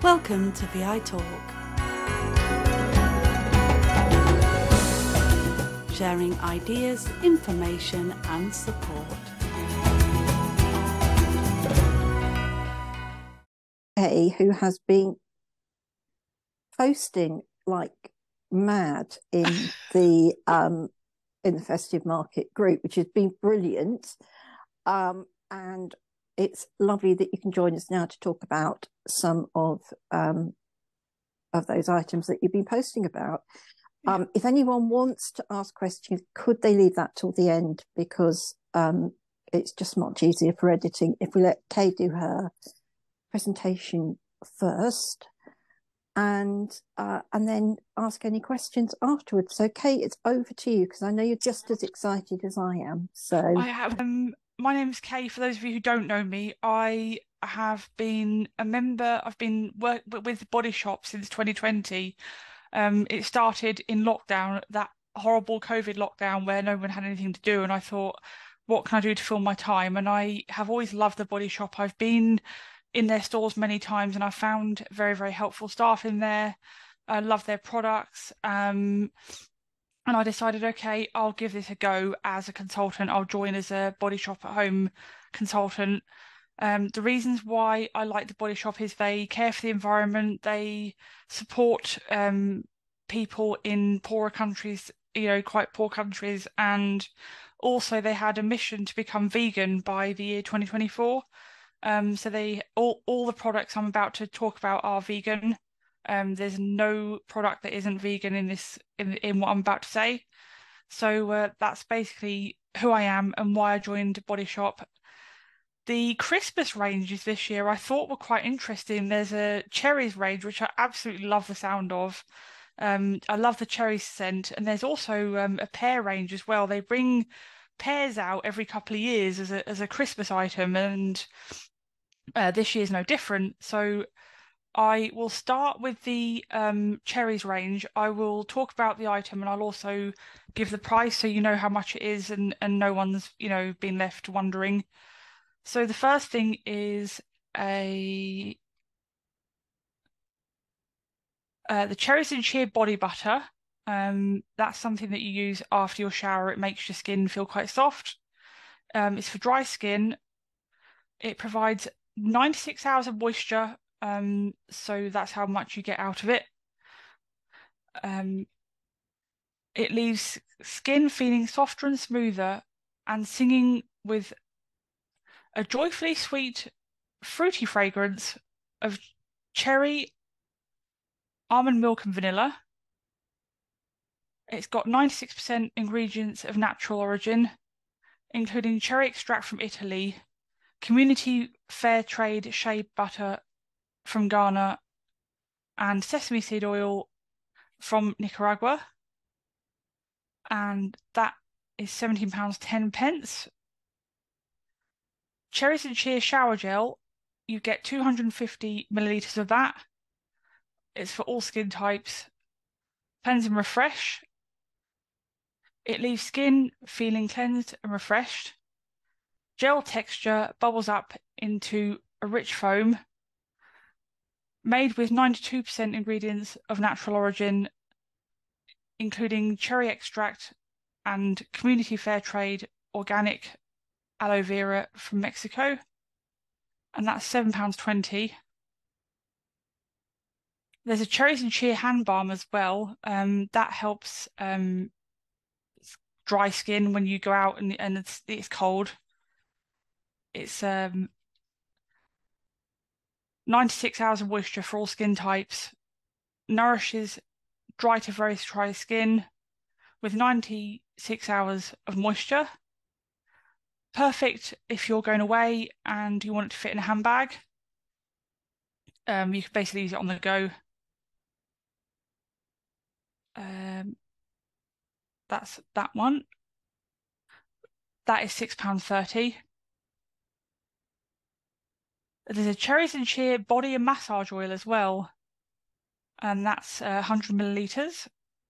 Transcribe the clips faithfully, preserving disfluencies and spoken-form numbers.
Welcome to V I Talk, sharing ideas, information and support. Kay, who has been posting like mad in the um, in the Festive Market group, which has been brilliant. Um, and it's lovely that you can join us now to talk about some of um, of those items that you've been posting about. Yeah. Um, if anyone wants to ask questions, could they leave that till the end, because um, it's just much easier for editing if we let Kay do her presentation first, and uh, and then ask any questions afterwards. So Kate, it's over to you, because I know you're just as excited as I am. So I have um my name's Kay. For those of you who don't know me, I have been a member, I've been work with Body Shop since twenty twenty. Um it started in lockdown, that horrible COVID lockdown where no one had anything to do, and I thought, what can I do to fill my time? And I have always loved the Body Shop. I've been in their stores many times and I found very, very helpful staff in there. I love their products. Um, and I decided, okay, I'll give this a go as a consultant. I'll join as a Body Shop at Home consultant. Um, the reasons why I like the Body Shop is they care for the environment, they support um, people in poorer countries, you know, quite poor countries, and also they had a mission to become vegan by the year twenty twenty-four. Um, so they all all the products I'm about to talk about are vegan. Um, there's no product that isn't vegan in this in in what I'm about to say. So uh, that's basically who I am and why I joined Body Shop. The Christmas ranges this year I thought were quite interesting. There's a cherries range, which I absolutely love the sound of. Um, I love the cherry scent, and there's also um, a pear range as well. They bring pears out every couple of years as a as a Christmas item, and uh, this year's no different. So I will start with the um, cherries range. I will talk about the item and I'll also give the price so you know how much it is, and, and no one's, you know, been left wondering. So the first thing is a uh, the Cherries and Cheer body butter. Um, that's something that you use after your shower. It makes your skin feel quite soft. Um, it's for dry skin. It provides ninety-six hours of moisture, um, so that's how much you get out of it. Um, it leaves skin feeling softer and smoother and singing with a joyfully sweet, fruity fragrance of cherry, almond milk and vanilla. It's got ninety-six percent ingredients of natural origin, including cherry extract from Italy, community fair trade shea butter from Ghana, and sesame seed oil from Nicaragua. And that is seventeen pounds ten pence. Cherries and Cheer shower gel, you get two hundred fifty millilitres of that. It's for all skin types. Cleanse and refresh. It leaves skin feeling cleansed and refreshed. Gel texture bubbles up into a rich foam. Made with ninety-two percent ingredients of natural origin, including cherry extract and community fair trade organic aloe vera from Mexico. And that's seven pounds twenty. There's a Cherries and Cheer hand balm as well. Um, that helps um, dry skin when you go out and, and it's, it's cold. It's um, ninety-six hours of moisture for all skin types. Nourishes dry to very dry skin with ninety-six hours of moisture. Perfect if you're going away and you want it to fit in a handbag. Um, you can basically use it on the go. Um, that's that one. That is six pounds thirty. There's a Cherries and Cheer body and massage oil as well, and that's uh, one hundred millilitres.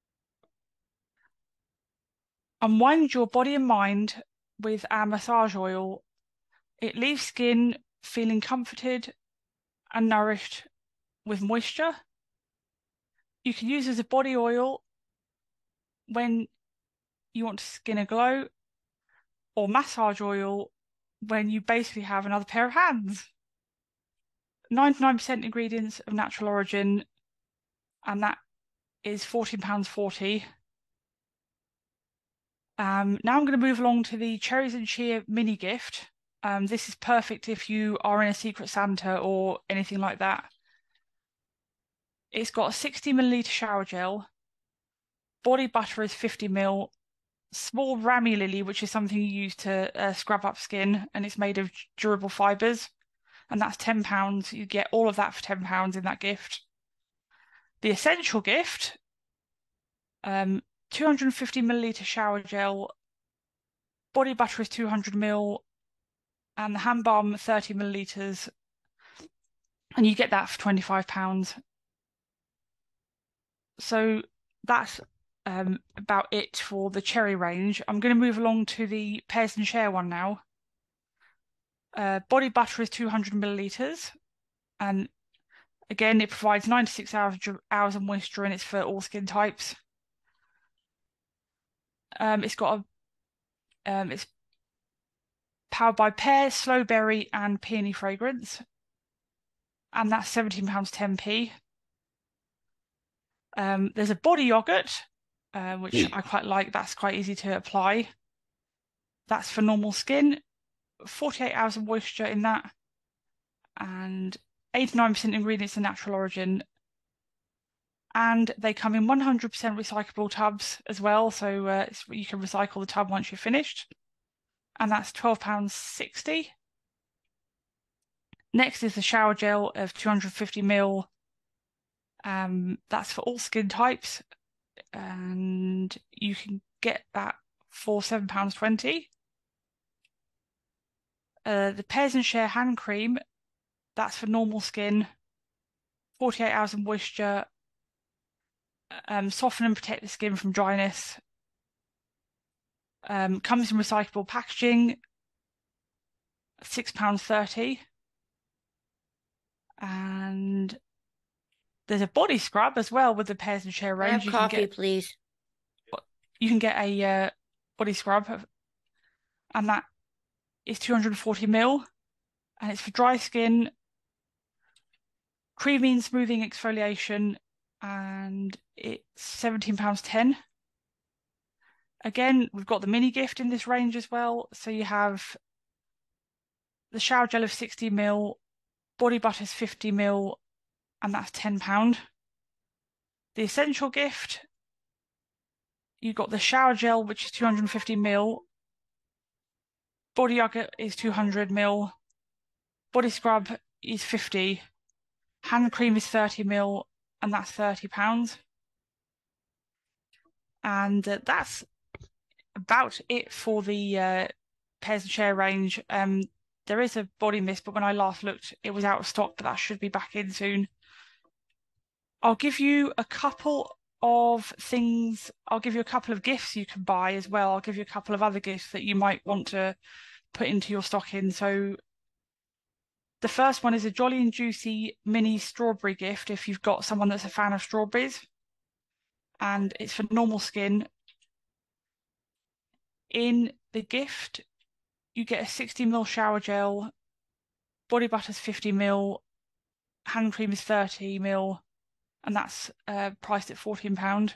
Unwind your body and mind with our massage oil. It leaves skin feeling comforted and nourished with moisture. You can use as a body oil when you want skin aglow, or massage oil when you basically have another pair of hands. ninety-nine percent ingredients of natural origin, and that is fourteen pounds forty. Um, now I'm going to move along to the Cherries and Cheer mini gift. Um, this is perfect if you are in a Secret Santa or anything like that. It's got a sixty milliliter shower gel. Body butter is fifty mil. Small Rami lily, which is something you use to uh, scrub up skin, and it's made of durable fibres, and that's ten pounds. You get all of that for ten pounds in that gift. The essential gift, um, two hundred fifty milliliter shower gel. Body butter is two hundred mil, and the hand balm thirty milliliters, and you get that for twenty-five pounds. So that's um, about it for the cherry range. I'm going to move along to the Pears and Share one now. Uh, body butter is two hundred milliliters, and again, it provides ninety-six hours, hours of moisture, and it's for all skin types. Um, it's got a, um, it's powered by pears, slow berry, and peony fragrance, and that's seventeen pounds ten p. Um, there's a body yogurt, uh, which mm. I quite like. That's quite easy to apply. That's for normal skin. forty-eight hours of moisture in that, and eighty-nine percent ingredients of natural origin. And they come in one hundred percent recyclable tubs as well, so uh, it's, you can recycle the tub once you're finished. And that's twelve pounds sixty. Next is the shower gel of two hundred fifty mil. Um, that's for all skin types, and you can get that for seven pounds twenty. Uh, the Pears and Share hand cream, that's for normal skin, forty-eight hours of moisture, um, soften and protect the skin from dryness. Um, comes in recyclable packaging, six pounds thirty. And there's a body scrub as well with the Pears and Share range. I have you coffee, can get, please. You can get a uh, body scrub, and that is two hundred forty mil, and it's for dry skin, creamy and smoothing exfoliation, and it's seventeen pounds ten. Again, we've got the mini gift in this range as well. So you have the shower gel of sixty mil, body butter is fifty mil, and that's ten pounds. The essential gift, you've got the shower gel, which is two hundred fifty mil, body yogurt is two hundred mil, body scrub is fifty, hand cream is thirty mil, and that's thirty pounds. And uh, that's about it for the uh, Pears and Share range. Um, there is a body mist, but when I last looked, it was out of stock, but that should be back in soon. I'll give you a couple of things. I'll give you a couple of gifts you can buy as well. I'll give you a couple of other gifts that you might want to put into your stocking. So the first one is a Jolly and Juicy mini strawberry gift if you've got someone that's a fan of strawberries, and it's for normal skin. In the gift, you get a sixty mil shower gel, body butter is fifty mil, hand cream is thirty mil, and that's uh, priced at fourteen pounds.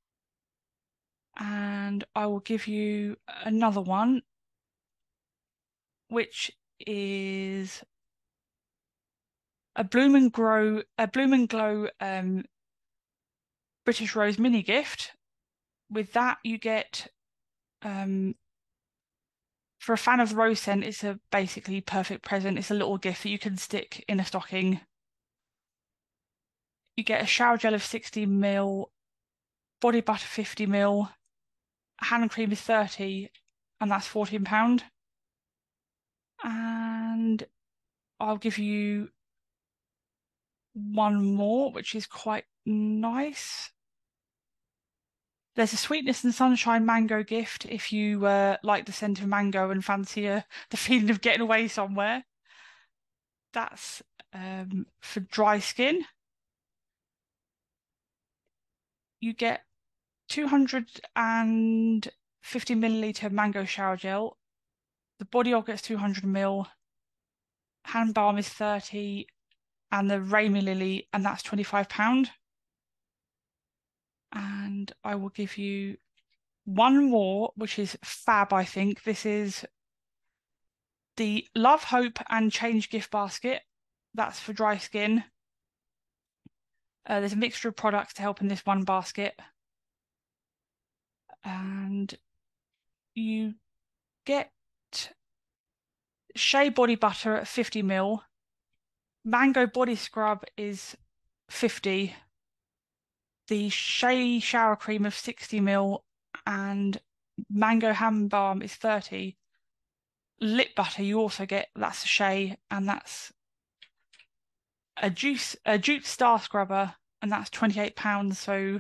And I will give you another one, which is a Bloom and Grow, a Bloom and Glow um, British Rose mini gift. With that, you get, um, for a fan of the rose scent, it's a basically perfect present. It's a little gift that you can stick in a stocking. You get a shower gel of sixty mil, body butter fifty mil, hand cream is thirty, and that's fourteen pounds. And I'll give you one more, which is quite nice. There's a Sweetness and Sunshine mango gift if you uh, like the scent of mango and fancy uh, the feeling of getting away somewhere. That's um, for dry skin. you get two hundred fifty milliliter mango shower gel. The body oil gets two hundred mil. Hand balm is thirty, and the Rami Lily, and that's twenty-five pounds. And I will give you one more, which is fab, I think. This is the Love, Hope and Change gift basket. That's for dry skin. Uh, there's a mixture of products to help in this one basket. And you get shea body butter at fifty mil. Mango body scrub is fifty. The shea shower cream of sixty mil, and mango hand balm is thirty. Lip butter you also get, that's a shea, and that's a juice a jute star scrubber, and that's twenty-eight pounds. So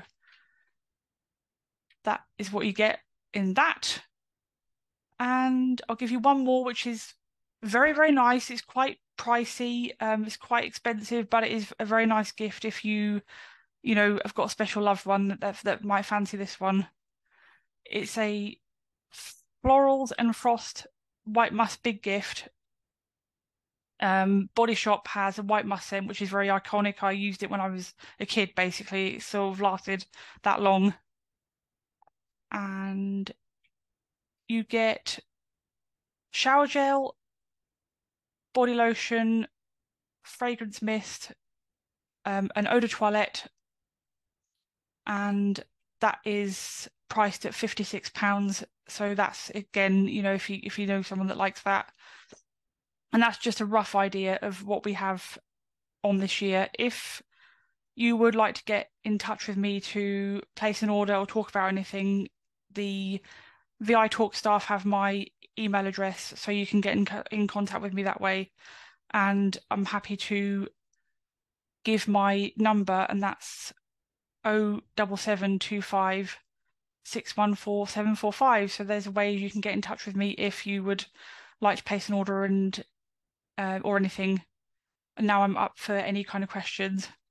that is what you get in that. And I'll give you one more, which is very, very nice. It's quite pricey, um, it's quite expensive, but it is a very nice gift if you, you know, have got a special loved one that, that, that might fancy this one. It's a Florals and Frost White Musk Big Gift. Um, Body Shop has a white musk scent, which is very iconic. I used it when I was a kid, basically. It sort of lasted that long. And you get shower gel, body lotion, fragrance mist, um, an eau de toilette, and that is priced at fifty-six pounds. So that's, again, you know, if you if you know someone that likes that. And that's just a rough idea of what we have on this year. If you would like to get in touch with me to place an order or talk about anything, the V I Talk staff have my email address, so you can get in, in contact with me that way. And I'm happy to give my number, and that's oh seven seven two five six one four seven four five. So there's a way you can get in touch with me if you would like to place an order and uh, or anything. And now I'm up for any kind of questions.